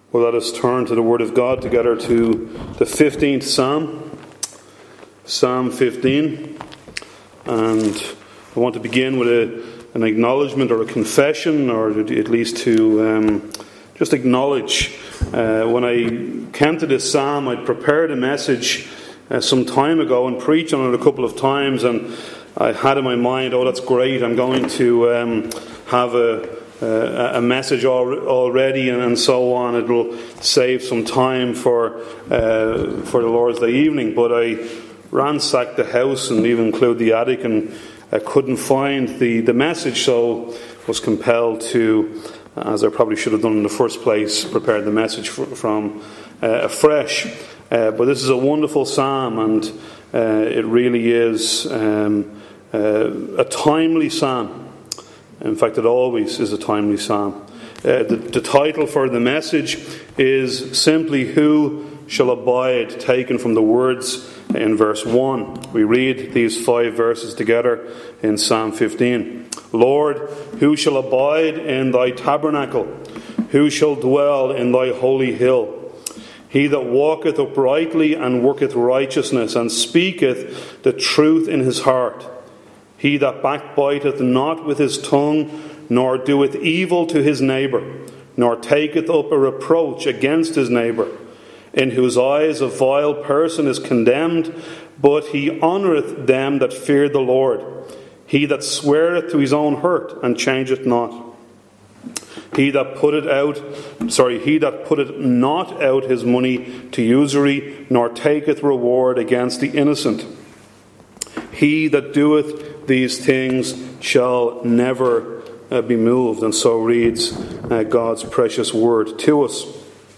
Well, let us turn to the Word of God together to the 15th Psalm, Psalm 15. And I want to begin with an acknowledgement or a confession, or at least to just acknowledge. When I came to this psalm, I'd prepared a message some time ago and preached on it a couple of times, and I had in my mind, oh, that's great, I'm going to have a message already and so on. It will save some time for the Lord's Day evening. But I ransacked the house and even include the attic, and I couldn't find the message, so was compelled to, as I probably should have done in the first place, prepare the message from afresh. But this is a wonderful psalm, and it really is a timely psalm. In fact, it always is a timely psalm. The title for the message is simply, "Who Shall Abide?" taken from the words in verse 1. We read these 5 verses together in Psalm 15. "Lord, who shall abide in thy tabernacle? Who shall dwell in thy holy hill? He that walketh uprightly and worketh righteousness, and speaketh the truth in his heart. He that backbiteth not with his tongue, nor doeth evil to his neighbour, nor taketh up a reproach against his neighbour, in whose eyes a vile person is condemned, but he honoureth them that fear the Lord. He that sweareth to his own hurt, and changeth not. He that putteth not out his money to usury, nor taketh reward against the innocent. He that doeth these things shall never be moved." And so reads God's precious word to us.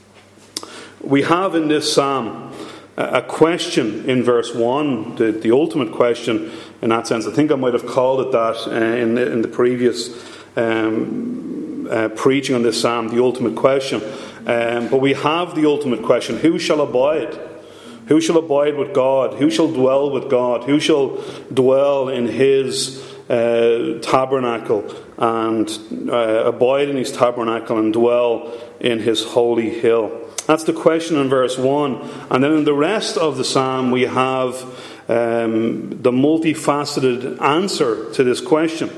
We have in this psalm a question in verse 1, the ultimate question in that sense. I think I might have called it that in the previous preaching on this psalm, the ultimate question. But we have the ultimate question: who shall abide? Who shall abide with God? Who shall dwell with God? Who shall dwell in his tabernacle and abide in his tabernacle and dwell in his holy hill? That's the question in verse 1. And then in the rest of the psalm we have the multifaceted answer to this question.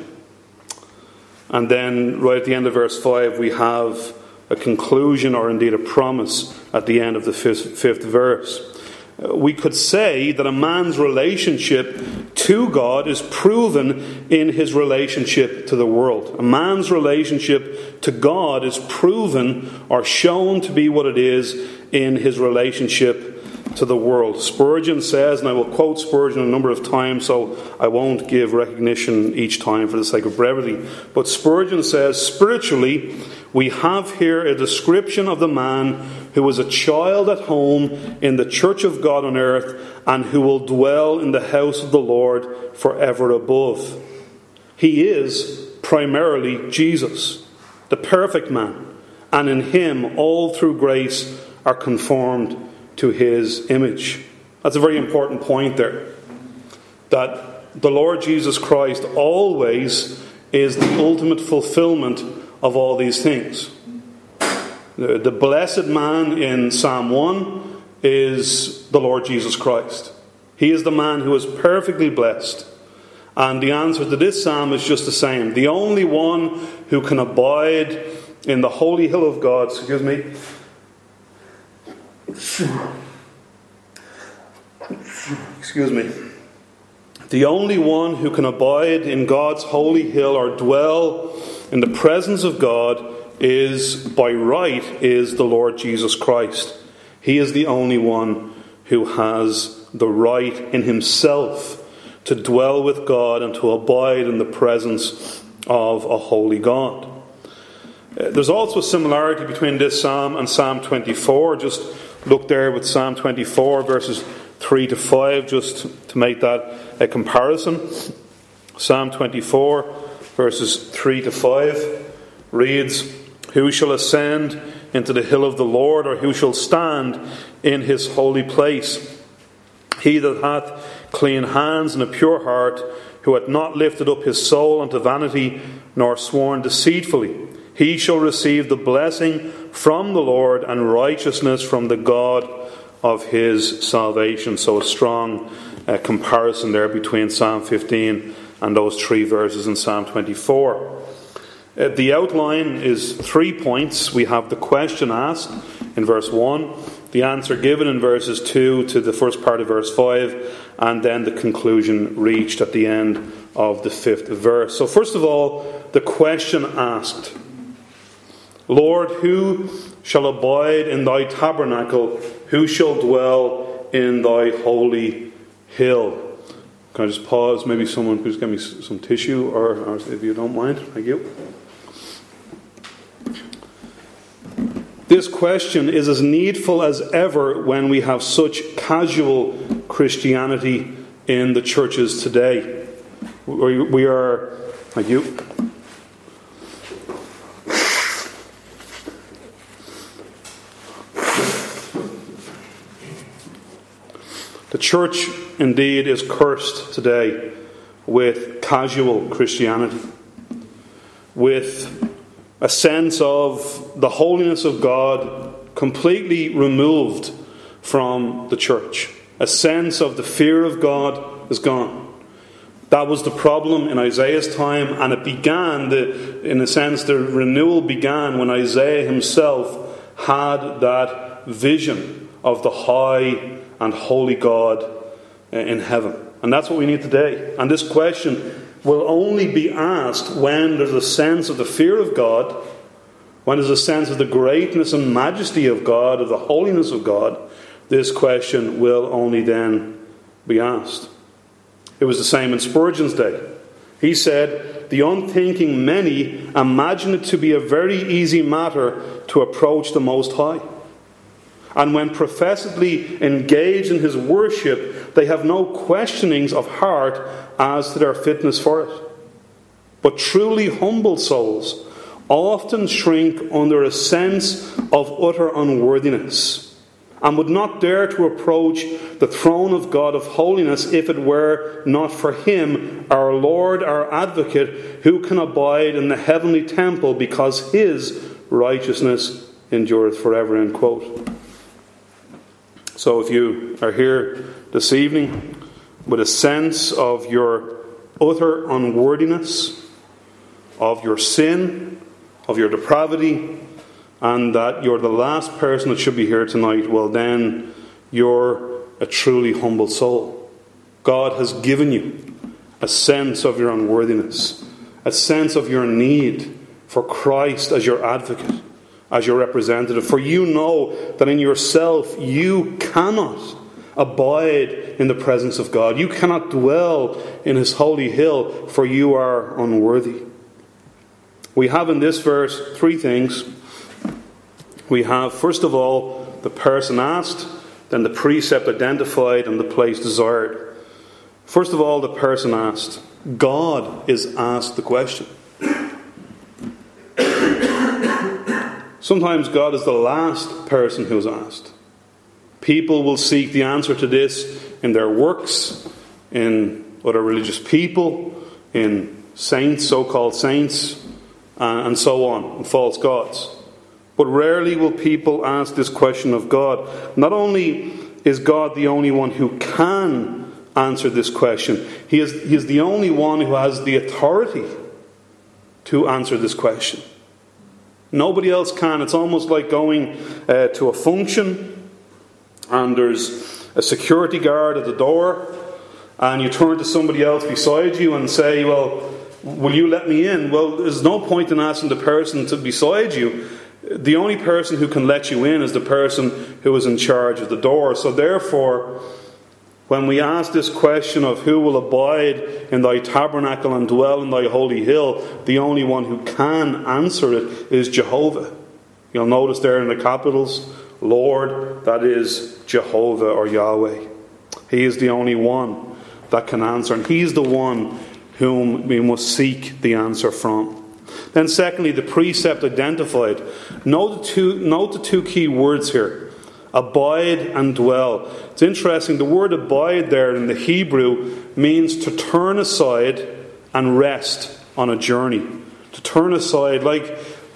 And then right at the end of verse 5 we have a conclusion, or indeed a promise, at the end of the fifth verse. We could say that a man's relationship to God is proven in his relationship to the world. A man's relationship to God is proven or shown to be what it is in his relationship to the world. Spurgeon says, and I will quote Spurgeon a number of times, so I won't give recognition each time for the sake of brevity, but Spurgeon says, "Spiritually, we have here a description of the man who is a child at home in the church of God on earth, and who will dwell in the house of the Lord forever above." He is primarily Jesus, the perfect man, and in him all through grace are conformed to his image. That's a very important point there, that the Lord Jesus Christ always is the ultimate fulfillment of all these things. The blessed man in Psalm 1 is the Lord Jesus Christ. He is the man who is perfectly blessed. And the answer to this psalm is just the same. The only one who can abide in the holy hill of God, the only one who can abide in God's holy hill or dwell in the presence of God is the Lord Jesus Christ. He is the only one who has the right in himself to dwell with God and to abide in the presence of a holy God. There's also a similarity between this psalm and Psalm 24. Just look there with Psalm 24 verses 3 to 5, just to make that a comparison. Psalm 24 verses 3 to 5 reads, "Who shall ascend into the hill of the Lord, or who shall stand in his holy place? He that hath clean hands and a pure heart, who hath not lifted up his soul unto vanity, nor sworn deceitfully. He shall receive the blessing from the Lord, and righteousness from the God of his salvation. So a strong comparison there between Psalm 15 and those 3 verses in Psalm 24. The outline is 3 points. We have the question asked in verse 1, the answer given in verses 2 to the first part of verse 5, and then the conclusion reached at the end of the 5th verse. So first of all, the question asked. Lord, who shall abide in thy tabernacle? Who shall dwell in thy holy hill? Can I just pause? Maybe someone could just give me some tissue, or if you don't mind. Thank you. This question is as needful as ever when we have such casual Christianity in the churches today. We are... Thank you. The church, indeed, is cursed today with casual Christianity, with a sense of the holiness of God completely removed from the church. A sense of the fear of God is gone. That was the problem in Isaiah's time, and it began, in a sense, the renewal began when Isaiah himself had that vision of the high and holy God in heaven. And that's what we need today. And this question will only be asked when there's a sense of the fear of God, when there's a sense of the greatness and majesty of God, of the holiness of God. This question will only then be asked. It was the same in Spurgeon's day. He said, the unthinking many imagine it to be a very easy matter to approach the Most High. And when professedly engaged in his worship, they have no questionings of heart as to their fitness for it. But truly humble souls often shrink under a sense of utter unworthiness, and would not dare to approach the throne of God of holiness if it were not for him, our Lord, our advocate, who can abide in the heavenly temple because his righteousness endureth forever. End quote. So if you are here this evening with a sense of your utter unworthiness, of your sin, of your depravity, and that you're the last person that should be here tonight, well then you're a truly humble soul. God has given you a sense of your unworthiness, a sense of your need for Christ as your advocate, as your representative. For you know that in yourself you cannot abide in the presence of God. You cannot dwell in his holy hill, for you are unworthy. We have in this verse 3 things. We have, first of all, the person asked, then the precept identified, and the place desired. First of all, the person asked. God is asked the question. Sometimes God is the last person who is asked. People will seek the answer to this in their works, in other religious people, in saints, so-called saints, and so on, and false gods. But rarely will people ask this question of God. Not only is God the only one who can answer this question, He is the only one who has the authority to answer this question. Nobody else can. It's almost like going to a function and there's a security guard at the door, and you turn to somebody else beside you and say, well, will you let me in? Well, there's no point in asking the person beside you. The only person who can let you in is the person who is in charge of the door. So therefore, when we ask this question of who will abide in thy tabernacle and dwell in thy holy hill, the only one who can answer it is Jehovah. You'll notice there in the capitals, Lord, that is Jehovah or Yahweh. He is the only one that can answer, and He's the one whom we must seek the answer from. Then secondly, the precept identified. Note the two key words here. Abide and dwell. It's interesting, the word abide there in the Hebrew means to turn aside and rest on a journey. To turn aside, like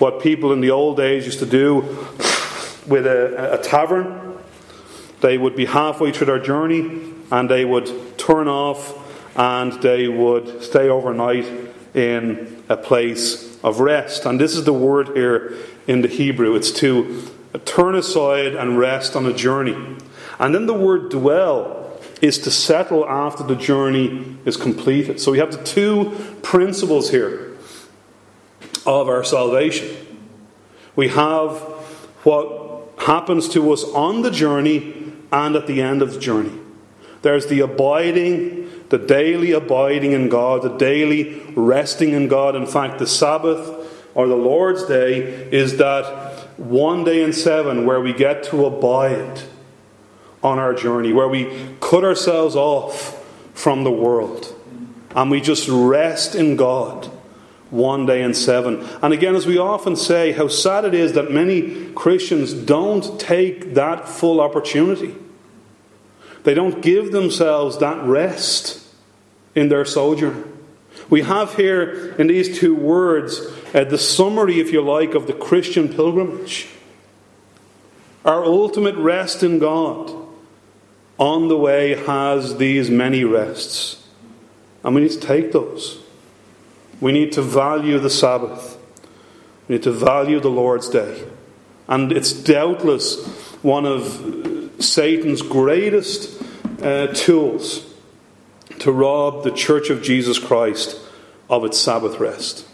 what people in the old days used to do with a tavern. They would be halfway through their journey and they would turn off and they would stay overnight in a place of rest. And this is the word here in the Hebrew. It's to turn aside and rest on a journey. And then the word dwell is to settle after the journey is completed. So we have the two principles here of our salvation. We have what happens to us on the journey and at the end of the journey. There's the abiding, the daily abiding in God, the daily resting in God. In fact, the Sabbath or the Lord's Day is that one day in 7 where we get to abide on our journey, where we cut ourselves off from the world and we just rest in God one day in 7. And again, as we often say, how sad it is that many Christians don't take that full opportunity. They don't give themselves that rest in their sojourn. We have here in these two words the summary, if you like, of the Christian pilgrimage. Our ultimate rest in God on the way has these many rests. And we need to take those. We need to value the Sabbath. We need to value the Lord's Day. And it's doubtless one of Satan's greatest tools to rob the Church of Jesus Christ of its Sabbath rest.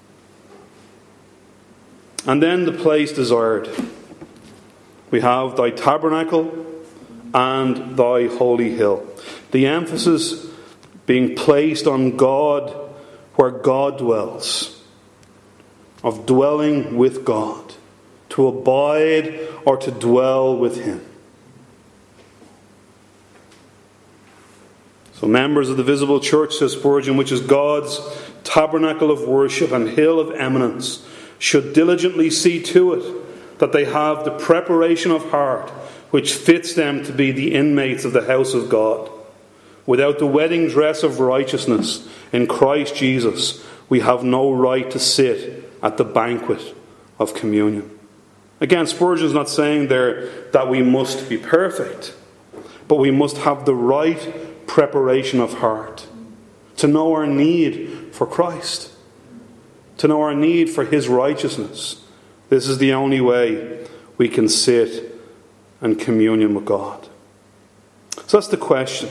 And then the place desired. We have thy tabernacle and thy holy hill. The emphasis being placed on God, where God dwells. Of dwelling with God. To abide or to dwell with Him. So members of the visible church, says Spurgeon, which is God's tabernacle of worship and hill of eminence, should diligently see to it that they have the preparation of heart which fits them to be the inmates of the house of God. Without the wedding dress of righteousness in Christ Jesus, we have no right to sit at the banquet of communion. Again, Spurgeon's not saying there that we must be perfect, but we must have the right preparation of heart to know our need for Christ, to know our need for His righteousness. This is the only way we can sit and communion with God. So that's the question.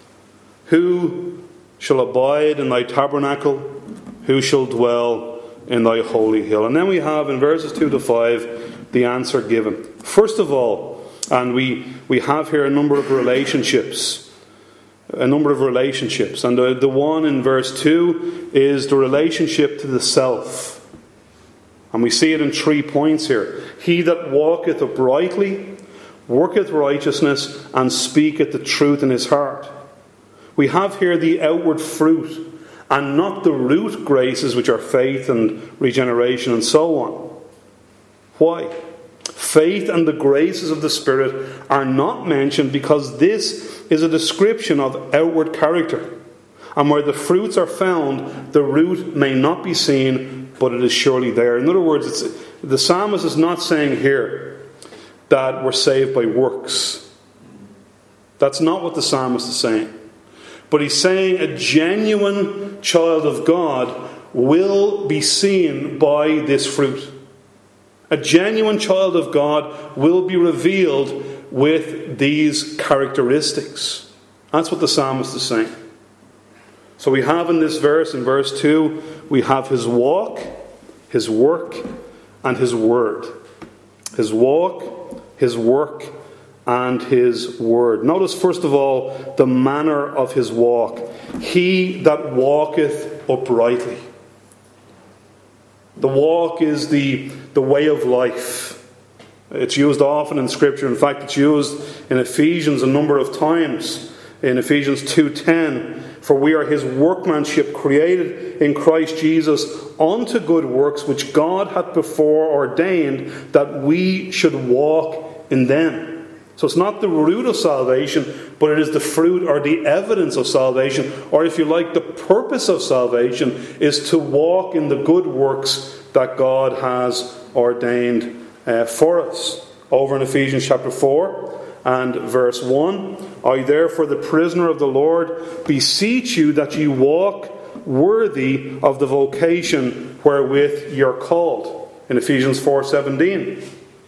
Who shall abide in thy tabernacle? Who shall dwell in thy holy hill? And then we have in verses 2 to 5 the answer given. First of all, and we have here a number of relationships. And the one in verse 2 is the relationship to the self. And we see it in 3 points here. He that walketh uprightly, worketh righteousness, and speaketh the truth in his heart. We have here the outward fruit, and not the root graces, which are faith and regeneration and so on. Why? Faith and the graces of the Spirit are not mentioned because this is a description of outward character. And where the fruits are found, the root may not be seen, but it is surely there. In other words, the psalmist is not saying here that we're saved by works. That's not what the psalmist is saying. But he's saying a genuine child of God will be seen by this fruit. A genuine child of God will be revealed with these characteristics. That's what the psalmist is saying. So we have in this verse, in verse 2, we have his walk, his work, and his word. His walk, his work, and his word. Notice first of all the manner of his walk. He that walketh uprightly. The walk is the way of life. It's used often in Scripture. In fact, it's used in Ephesians a number of times. In Ephesians 2:10, for we are his workmanship, created in Christ Jesus unto good works, which God hath before ordained that we should walk in them. So it's not the root of salvation, but it is the fruit or the evidence of salvation. Or if you like, the purpose of salvation is to walk in the good works that God has ordained for us. Over in Ephesians chapter 4 and verse 1, I therefore, the prisoner of the Lord, beseech you that ye walk worthy of the vocation wherewith you're called. In Ephesians 4:17.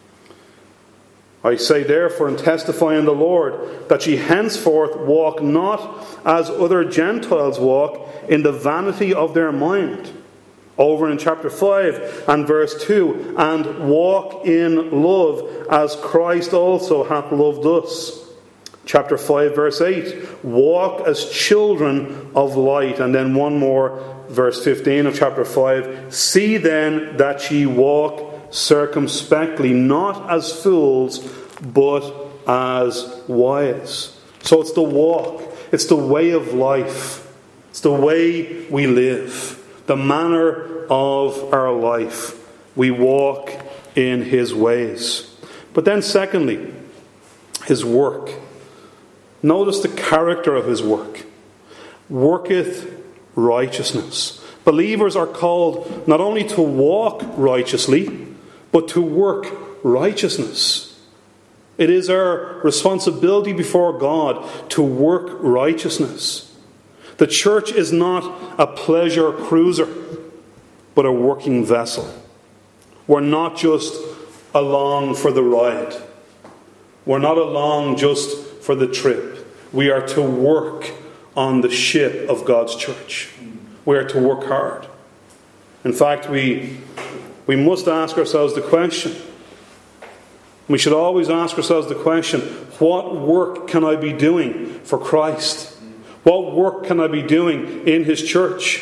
I say therefore and testify in the Lord that ye henceforth walk not as other Gentiles walk, in the vanity of their mind. Over in chapter 5 and verse 2, and walk in love as Christ also hath loved us. Chapter 5 verse 8, walk as children of light. And then one more, verse 15 of chapter 5, see then that ye walk circumspectly, not as fools, but as wise. So it's the walk, it's the way of life, it's the way we live, the manner of our life. We walk in His ways. But then secondly, His work. Notice the character of His work. Worketh righteousness. Believers are called not only to walk righteously, but to work righteousness. It is our responsibility before God to work righteousness. The church is not a pleasure cruiser, but a working vessel. We're not just along for the ride. We're not along just for the trip. We are to work on the ship of God's church. We are to work hard. In fact, we must ask ourselves the question. We should always ask ourselves the question, what work can I be doing for Christ? What work can I be doing in His church?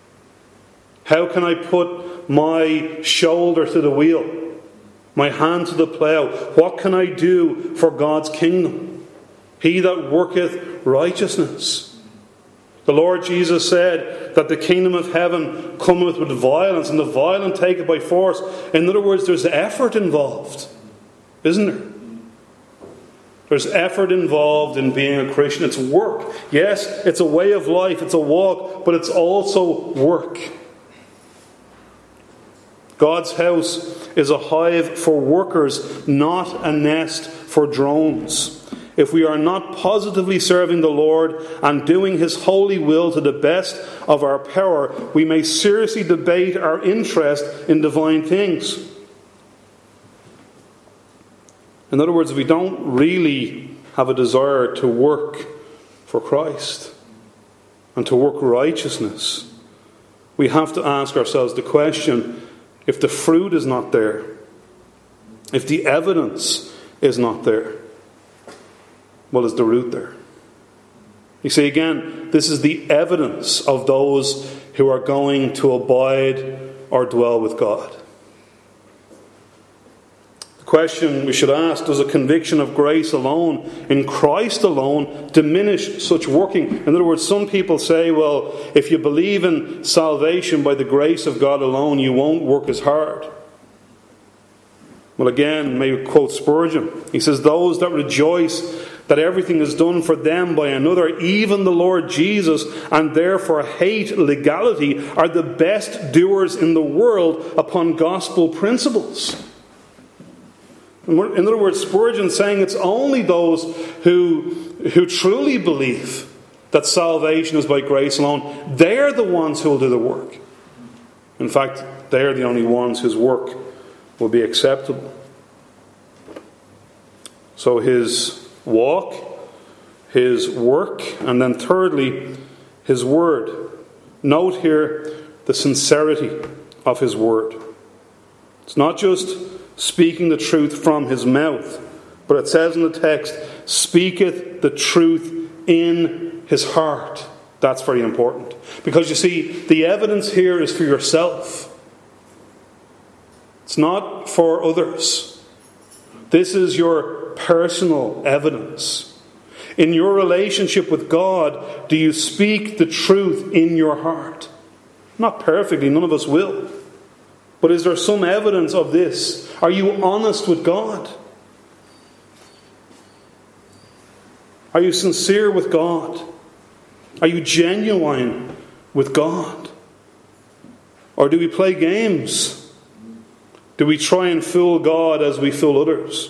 How can I put my shoulder to the wheel, my hand to the plough? What can I do for God's kingdom? He that worketh righteousness. The Lord Jesus said that the kingdom of heaven cometh with violence, and the violent take it by force. In other words, there's effort involved, isn't there? There's effort involved in being a Christian. It's work. Yes, it's a way of life, it's a walk, but it's also work. God's house is a hive for workers, not a nest for drones. If we are not positively serving the Lord and doing His holy will to the best of our power, we may seriously debate our interest in divine things. In other words, if we don't really have a desire to work for Christ and to work righteousness, we have to ask ourselves the question, if the fruit is not there, if the evidence is not there, well, is the root there? You see, again, this is the evidence of those who are going to abide or dwell with God. The question we should ask, does a conviction of grace alone, in Christ alone, diminish such working? In other words, some people say, well, if you believe in salvation by the grace of God alone, you won't work as hard. Well, again, may we quote Spurgeon. He says, those that rejoice that everything is done for them by another, even the Lord Jesus, and therefore hate legality, are the best doers in the world upon gospel principles. In other words, Spurgeon saying it's only those who truly believe that salvation is by grace alone, they're the ones who will do the work. In fact, they're the only ones whose work will be acceptable. So His walk, His work, and then thirdly, His word. Note here the sincerity of His word. It's not just speaking the truth from His mouth, but it says in the text, speaketh the truth in His heart. That's very important. Because you see, the evidence here is for yourself. It's not for others. This is your personal evidence. In your relationship with God, do you speak the truth in your heart? Not perfectly, none of us will. But is there some evidence of this? Are you honest with God? Are you sincere with God? Are you genuine with God? Or do we play games Do we try and fool God as we fool others?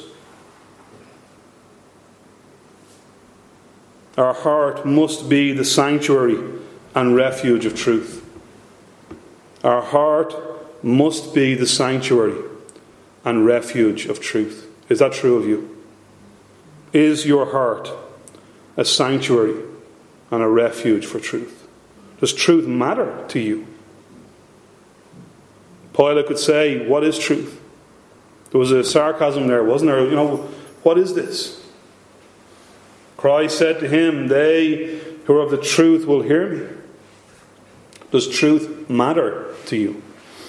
Our heart must be the sanctuary and refuge of truth. Our heart must be the sanctuary and refuge of truth. Is that true of you? Is your heart a sanctuary and a refuge for truth? Does truth matter to you? Pilate could say, what is truth? There was a sarcasm there, wasn't there? What is this? Christ said to him, they who are of the truth will hear me. Does truth matter to you?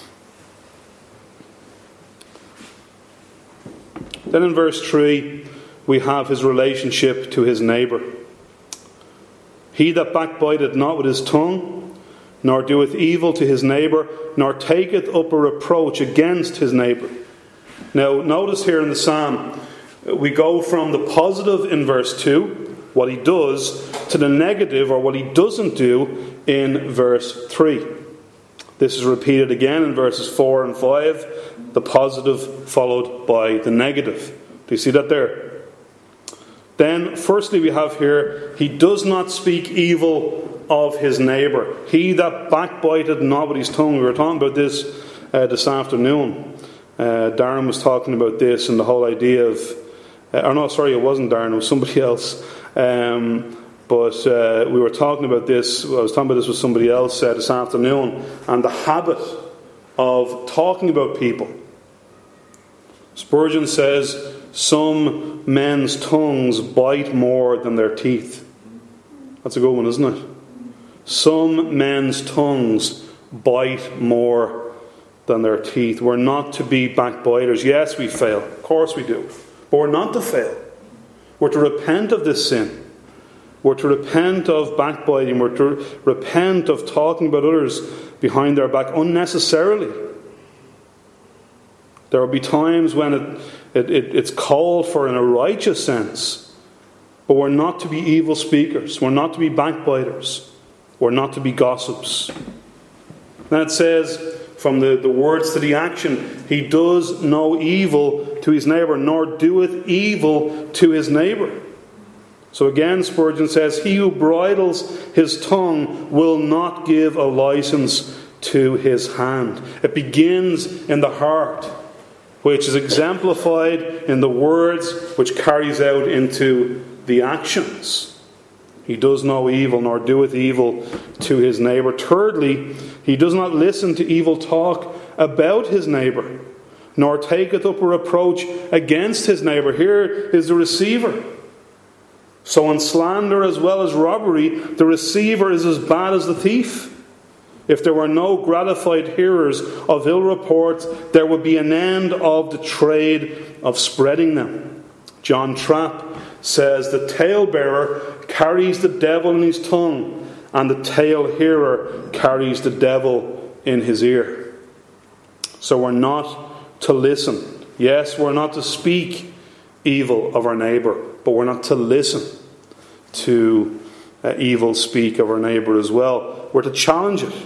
Then in verse 3, we have his relationship to his neighbour. He that backbiteth not with his tongue, nor doeth evil to his neighbour, nor taketh up a reproach against his neighbour. Now, notice here in the psalm, we go from the positive in verse 2, what he does, to the negative, or what he doesn't do, in verse 3. This is repeated again in verses 4 and 5, the positive followed by the negative. Do you see that there? Then, firstly, we have here, he does not speak evil of his neighbour. He that backbiteth not with his tongue. We were talking about this afternoon. Darren was talking about this and the whole idea of... it wasn't Darren, it was somebody else. But we were talking about this, I was talking about this with somebody else this afternoon, and the habit of talking about people. Spurgeon says, some men's tongues bite more than their teeth. That's a good one, isn't it? Some men's tongues bite more than their teeth. We're not to be backbiters. Yes, we fail. Of course we do. But we're not to fail. We're to repent of this sin. We're to repent of backbiting. We're to repent of talking about others behind their back unnecessarily. There will be times when it's called for in a righteous sense. But we're not to be evil speakers. We're not to be backbiters. We're not to be gossips. Then it says, from the words to the action, he does no evil to his neighbour, nor doeth evil to his neighbour. So again, Spurgeon says, he who bridles his tongue will not give a license to his hand. It begins in the heart, which is exemplified in the words, which carries out into the actions. He does no evil, nor doeth evil to his neighbour. Thirdly, he does not listen to evil talk about his neighbour, nor taketh up a reproach against his neighbour. Here is the receiver. So in slander as well as robbery, the receiver is as bad as the thief. If there were no gratified hearers of ill reports, there would be an end of the trade of spreading them. John Trapp says, the talebearer carries the devil in his tongue, and the tale-hearer carries the devil in his ear. So we're not to listen. Yes, we're not to speak evil of our neighbour, but we're not to listen to evil speak of our neighbour as well. We're to challenge it.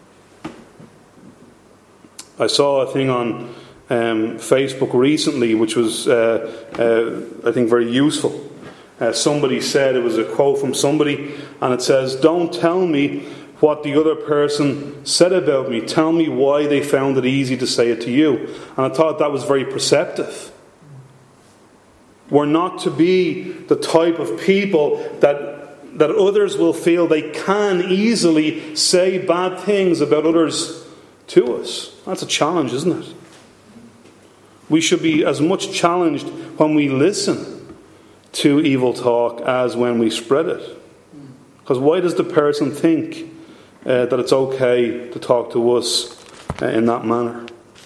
I saw a thing on Facebook recently which was, I think, very useful. Somebody said, it was a quote from somebody, and it says, don't tell me what the other person said about me. Tell me why they found it easy to say it to you. And I thought that was very perceptive. We're not to be the type of people that others will feel they can easily say bad things about others to us. That's a challenge, isn't it? We should be as much challenged when we listen to evil talk as when we spread it. Because why does the person think that it's okay to talk to us in that manner?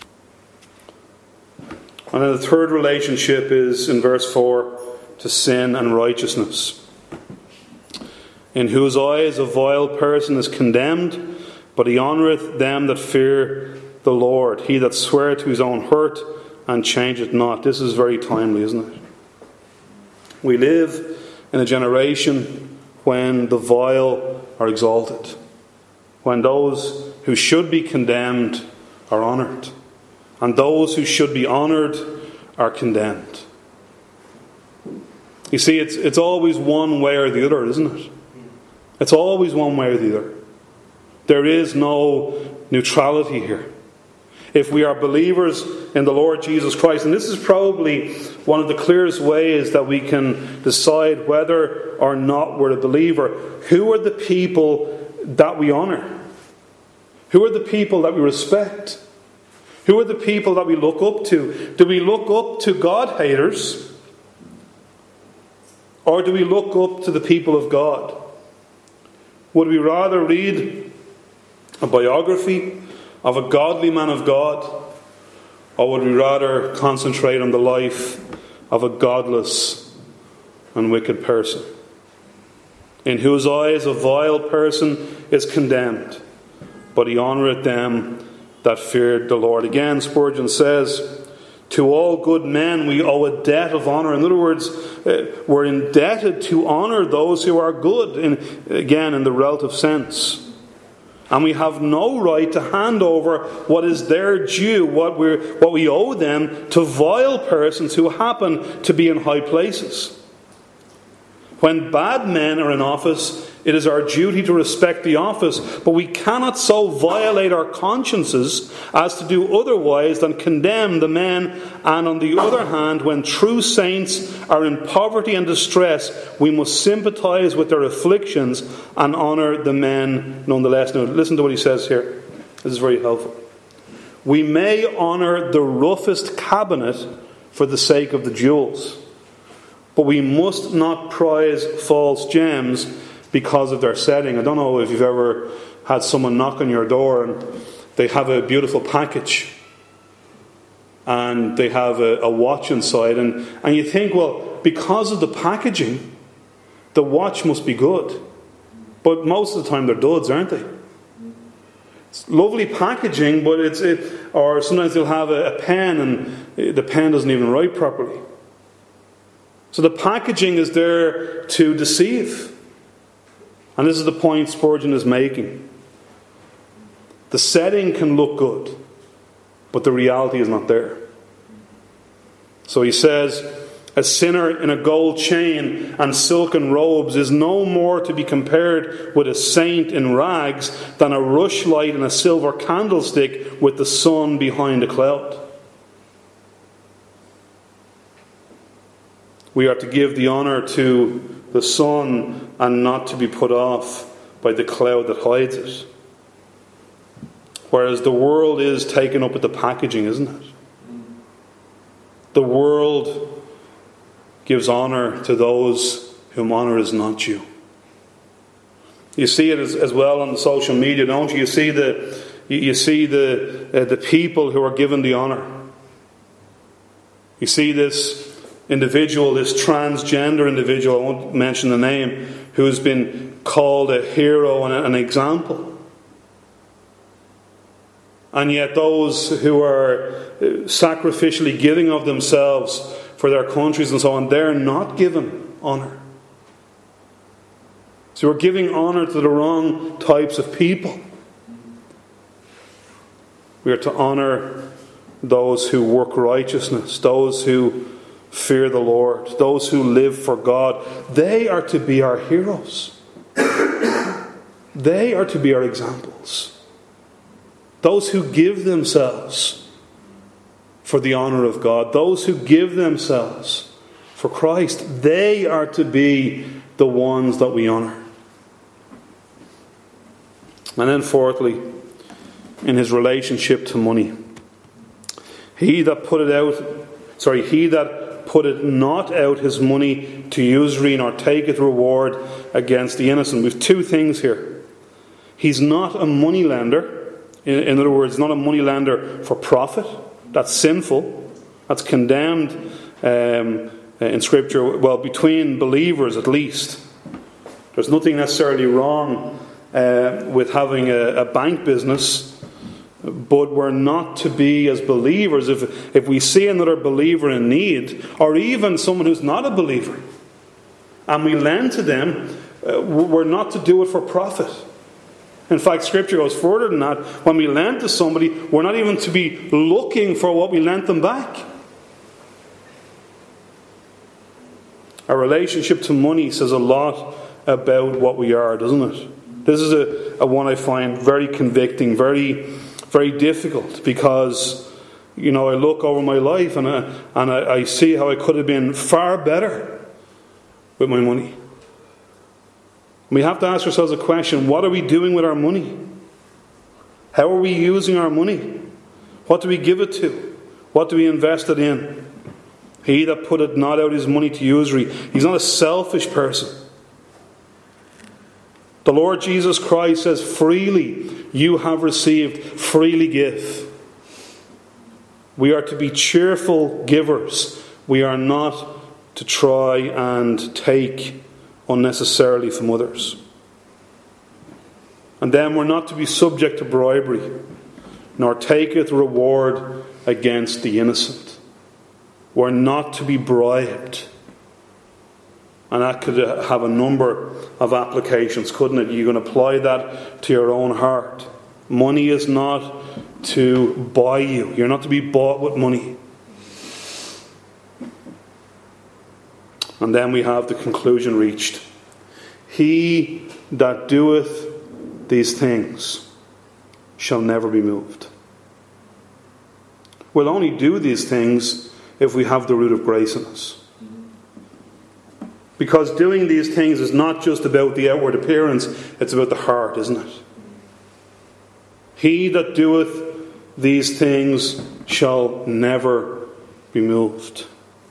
And then the third relationship is in verse 4 to sin and righteousness. In whose eyes a vile person is condemned, but he honoureth them that fear the Lord. He that sweareth to his own hurt and changeth not. This is very timely, isn't it? We live in a generation when the vile are exalted, when those who should be condemned are honoured, and those who should be honoured are condemned. You see, it's always one way or the other, isn't it? It's always one way or the other. There is no neutrality here. If we are believers in the Lord Jesus Christ, and this is probably one of the clearest ways that we can decide whether or not we're a believer, who are the people that we honour? Who are the people that we respect? Who are the people that we look up to? Do we look up to God haters? Or do we look up to the people of God? Would we rather read a biography of a godly man of God, or would we rather concentrate on the life of a godless and wicked person, in whose eyes a vile person is condemned, but he honoureth them that feared the Lord? Again, Spurgeon says, to all good men we owe a debt of honour. In other words, we're indebted to honour those who are good, in the relative sense. And we have no right to hand over what is their due, what we owe them, to vile persons who happen to be in high places. When bad men are in office, it is our duty to respect the office, but we cannot so violate our consciences as to do otherwise than condemn the men. And on the other hand, when true saints are in poverty and distress, we must sympathize with their afflictions and honour the men nonetheless. Now, listen to what he says here. This is very helpful. We may honour the roughest cabinet for the sake of the jewels, but we must not prize false gems because of their setting. I don't know if you've ever had someone knock on your door and they have a beautiful package and they have a watch inside, and you think, well, because of the packaging, the watch must be good. But most of the time they're duds, aren't they? It's lovely packaging, but or sometimes they'll have a pen and the pen doesn't even write properly. So the packaging is there to deceive. And this is the point Spurgeon is making. The setting can look good, but the reality is not there. So he says, a sinner in a gold chain and silken robes is no more to be compared with a saint in rags than a rushlight in a silver candlestick with the sun behind a cloud. We are to give the honour to the sun and not to be put off by the cloud that hides it. Whereas the world is taken up with the packaging, isn't it? The world gives honour to those whom honour is not due. You see it as well on the social media, don't you? You see the people who are given the honour. You see this individual, this transgender individual, I won't mention the name, who has been called a hero and an example. And yet those who are sacrificially giving of themselves for their countries and so on, they're not given honour. So we're giving honour to the wrong types of people. We are to honour those who work righteousness, those who fear the Lord, those who live for God. They are to be our heroes. They are to be our examples. Those who give themselves for the honour of God, those who give themselves for Christ, they are to be the ones that we honour. And then fourthly, in his relationship to money, he that putteth not out his money to usury, nor taketh reward against the innocent. We've two things here. He's not a money lender. In other words, not a money lender for profit. That's sinful. That's condemned in Scripture. Well, between believers at least. There's nothing necessarily wrong with having a bank business. But we're not to be, as believers, if we see another believer in need, or even someone who's not a believer, and we lend to them, we're not to do it for profit. In fact, Scripture goes further than that. When we lend to somebody, we're not even to be looking for what we lent them back. Our relationship to money says a lot about what we are, doesn't it? This is a one I find very convicting, very, very difficult, because, I look over my life and I see how I could have been far better with my money. We have to ask ourselves a question: what are we doing with our money? How are we using our money? What do we give it to? What do we invest it in? He that putteth not out his money to usury. He's not a selfish person. The Lord Jesus Christ says, freely you have received, freely give. We are to be cheerful givers. We are not to try and take unnecessarily from others. And then we're not to be subject to bribery, nor taketh reward against the innocent. We're not to be bribed. And that could have a number of applications, couldn't it? You can apply that to your own heart. Money is not to buy you. You're not to be bought with money. And then we have the conclusion reached. He that doeth these things shall never be moved. We'll only do these things if we have the root of grace in us. Because doing these things is not just about the outward appearance, it's about the heart, isn't it? He that doeth these things shall never be moved.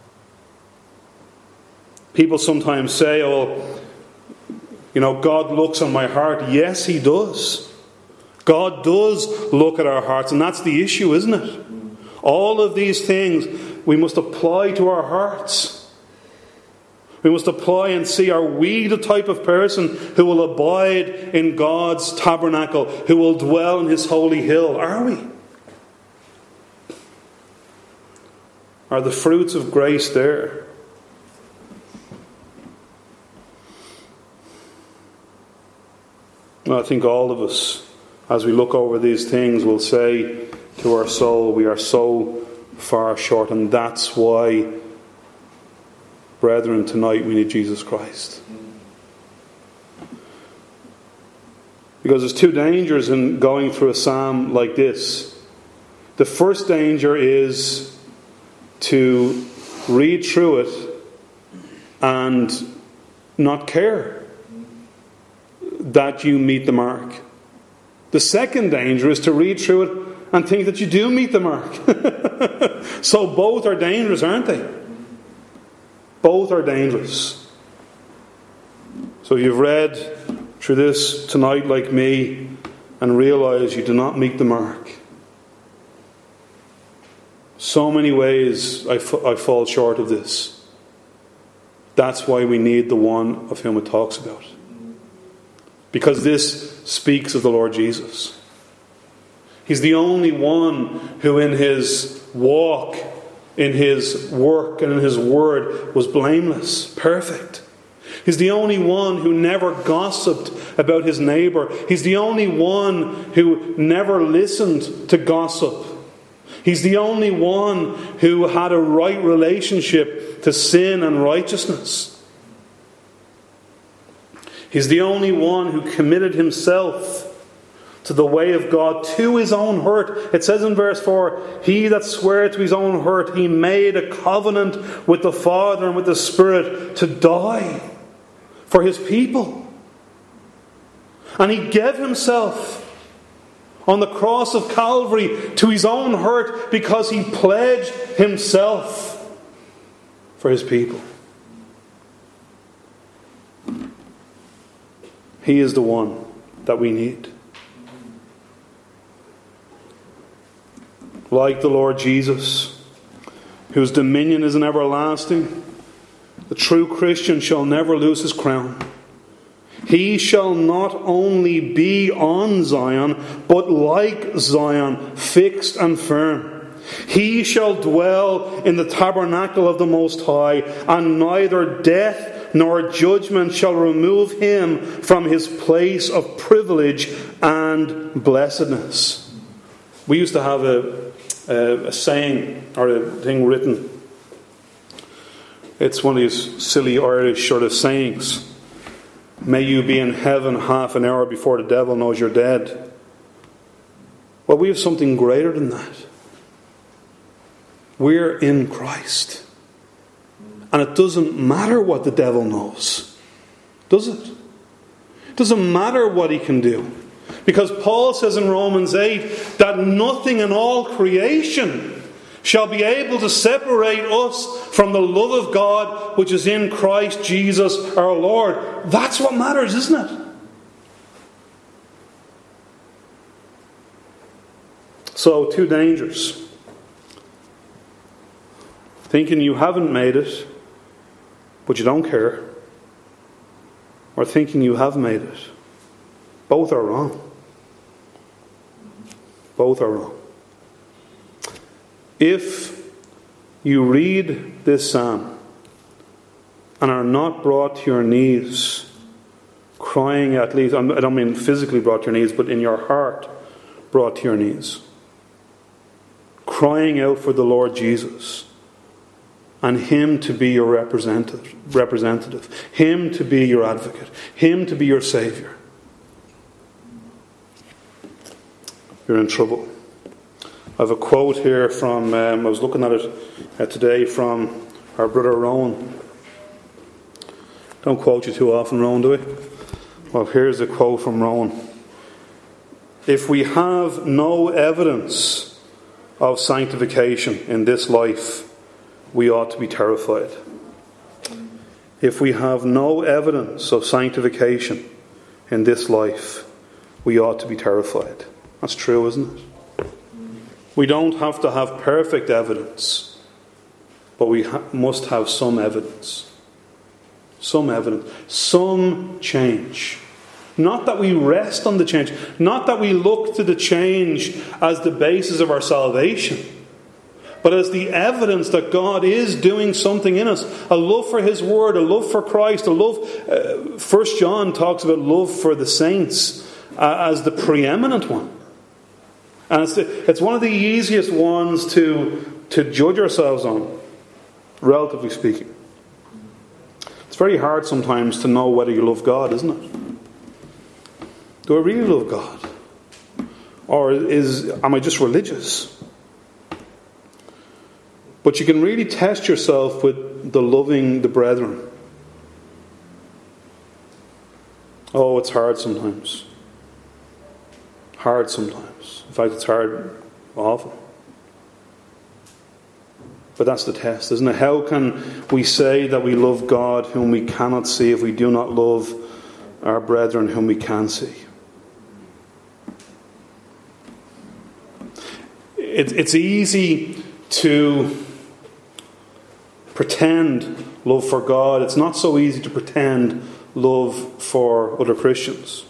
People sometimes say, God looks on my heart. Yes, He does. God does look at our hearts, and that's the issue, isn't it? All of these things we must apply to our hearts. We must apply and see, are we the type of person who will abide in God's tabernacle, who will dwell in His holy hill? Are we? Are the fruits of grace there? Well, I think all of us, as we look over these things, will say to our soul, we are so far short, and that's why, brethren, tonight we need Jesus Christ. Because there's two dangers in going through a psalm like this. The first danger is to read through it and not care that you meet the mark. The second danger is to read through it and think that you do meet the mark. So both are dangerous, aren't they? Both are dangerous. So if you've read through this tonight like me and realize you do not meet the mark, so many ways I fall short of this. That's why we need the one of whom it talks about. Because this speaks of the Lord Jesus. He's the only one who in His walk, in His work, and in His word was blameless, perfect. He's the only one who never gossiped about his neighbour. He's the only one who never listened to gossip. He's the only one who had a right relationship to sin and righteousness. He's the only one who committed himself to the way of God, to his own hurt. It says in verse 4, he that sware to his own hurt, he made a covenant with the Father and with the Spirit to die for his people. And he gave himself on the cross of Calvary to his own hurt because he pledged himself for his people. He is the one that we need. Like the Lord Jesus, whose dominion is an everlasting, the true Christian shall never lose his crown. He shall not only be on Zion, but like Zion, fixed and firm. He shall dwell in the tabernacle of the Most High, and neither death nor judgment shall remove him from his place of privilege and blessedness. We used to have a saying, or a thing written. It's one of these silly Irish sort of sayings. May you be in heaven half an hour before the devil knows you're dead. Well, we have something greater than that. We're in Christ. And it doesn't matter what the devil knows. Does it? It doesn't matter what he can do. Because Paul says in Romans 8 that nothing in all creation shall be able to separate us from the love of God which is in Christ Jesus our Lord. That's what matters, isn't it? So, two dangers. Thinking you haven't made it, but you don't care. Or thinking you have made it. Both are wrong. Both are wrong. If you read this psalm and are not brought to your knees, crying at least, I don't mean physically brought to your knees, but in your heart brought to your knees, crying out for the Lord Jesus and Him to be your representative, Him to be your advocate, Him to be your Saviour, you're in trouble. I have a quote here from, I was looking at it today, from our brother Rowan. Don't quote you too often, Rowan, do we? Well, here's a quote from Rowan. If we have no evidence of sanctification in this life, we ought to be terrified. If we have no evidence of sanctification in this life, we ought to be terrified. That's true, isn't it? We don't have to have perfect evidence, but we must have some evidence. Some evidence. Some change. Not that we rest on the change. Not that we look to the change as the basis of our salvation, but as the evidence that God is doing something in us. A love for His Word, a love for Christ, a love... 1 John talks about love for the saints as the preeminent one. And it's one of the easiest ones to judge ourselves on, relatively speaking. It's very hard sometimes to know whether you love God, isn't it? Do I really love God? Or am I just religious? But you can really test yourself with the loving the brethren. Oh, it's hard sometimes. Hard sometimes. In fact, it's hard often. But that's the test, isn't it? How can we say that we love God whom we cannot see if we do not love our brethren whom we can see? It's easy to pretend love for God. It's not so easy to pretend love for other Christians.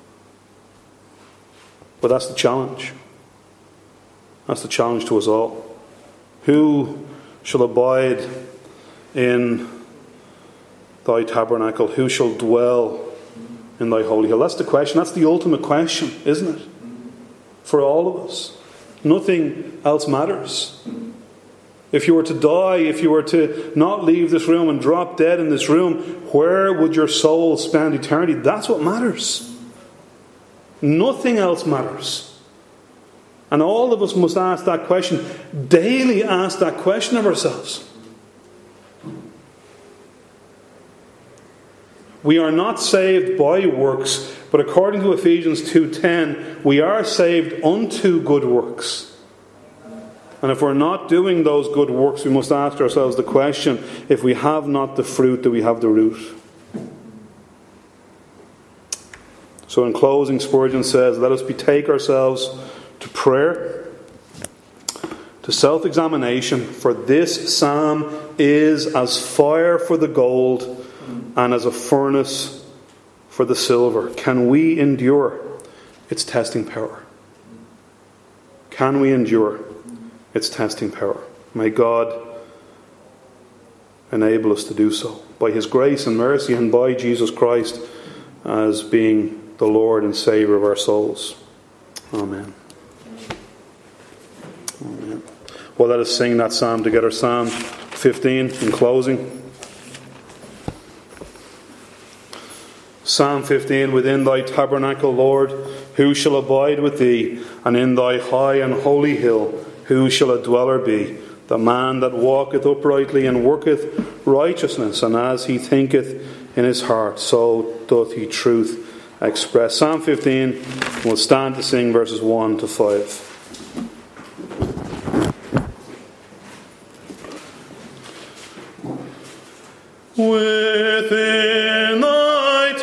But that's the challenge. That's the challenge to us all. Who shall abide in thy tabernacle? Who shall dwell in thy holy hill? That's the question. That's the ultimate question, isn't it? For all of us. Nothing else matters. If you were to die, if you were to not leave this room and drop dead in this room, where would your soul spend eternity? That's what matters. Nothing else matters. And all of us must ask that question, daily ask that question of ourselves. We are not saved by works, but according to Ephesians 2:10, we are saved unto good works. And if we're not doing those good works, we must ask ourselves the question, if we have not the fruit, do we have the root? So in closing, Spurgeon says, let us betake ourselves to prayer, to self-examination, for this psalm is as fire for the gold and as a furnace for the silver. Can we endure its testing power? Can we endure its testing power? May God enable us to do so by His grace and mercy and by Jesus Christ as being the Lord and Saviour of our souls. Amen. Amen. Well, let us sing that psalm together. Psalm 15 in closing. Psalm 15. Within thy tabernacle, Lord, who shall abide with thee? And in thy high and holy hill, who shall a dweller be? The man that walketh uprightly and worketh righteousness, and as he thinketh in his heart, so doth he truth express. Psalm 15, we'll stand to sing verses 1 to 5. Within thy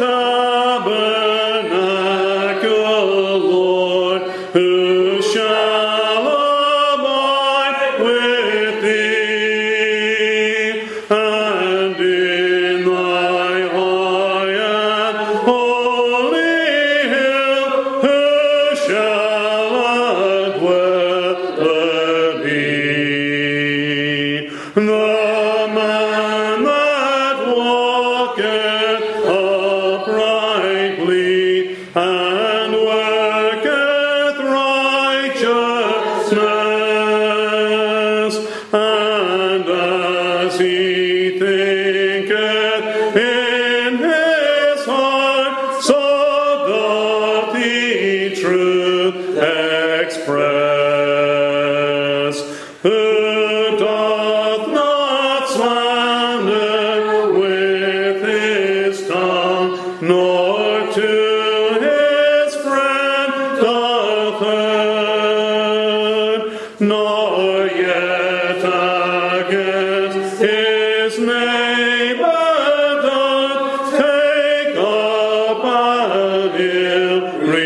tabernacle, Lord, who shall abide with thee? And in thy high and holy hill, who shall dwell be? The man that walketh uprightly and worketh righteousness, and as he thinketh in his heart, so doth he truth express. Who doth not slander with his tongue, nor to his friend doth hurt, nor yet against his neighbor doth take up an ill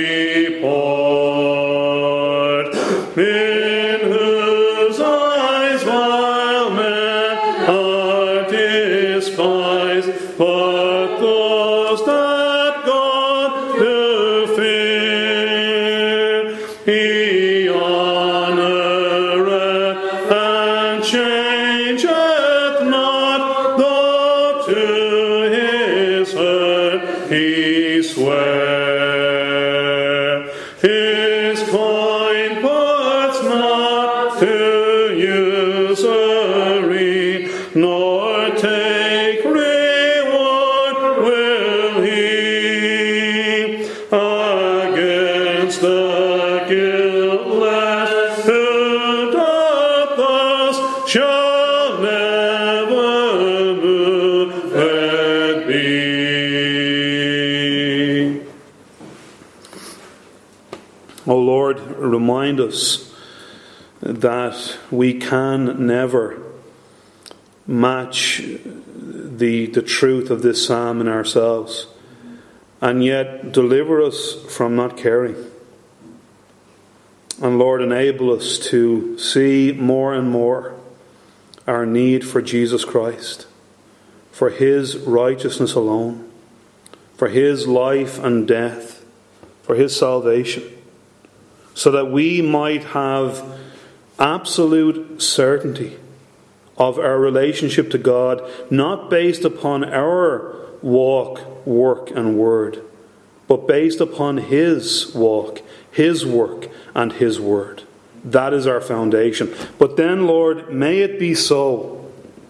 report, in whose eyes vile men are despised, but those that God do fear, he honoureth and changeth not, though to his hurt he swear. His coin puts not to usury, nor take reward will he. Against the guiltless who doth thus shall never moved be. O Lord, remind us that we can never match the truth of this psalm in ourselves, and yet deliver us from not caring. And Lord, enable us to see more and more our need for Jesus Christ, for his righteousness alone, for his life and death, for his salvation, so that we might have absolute certainty of our relationship to God, not based upon our walk, work and word, but based upon his walk, his work and his word. That is our foundation. But then, Lord, may it be so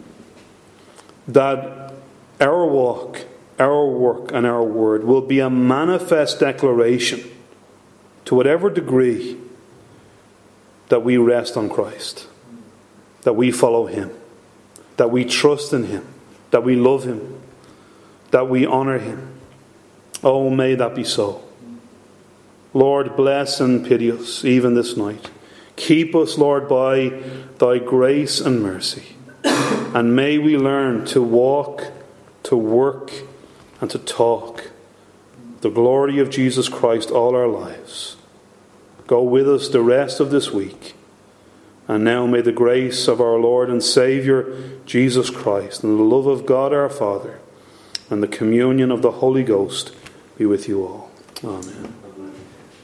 that our walk, our work and our word will be a manifest declaration, to whatever degree, that we rest on Christ, that we follow him, that we trust in him, that we love him, that we honour him. Oh, may that be so. Lord, bless and pity us even this night. Keep us, Lord, by thy grace and mercy. And may we learn to walk, to work, and to talk the glory of Jesus Christ all our lives. Go with us the rest of this week. And now may the grace of our Lord and Saviour, Jesus Christ, and the love of God our Father, and the communion of the Holy Ghost be with you all. Amen.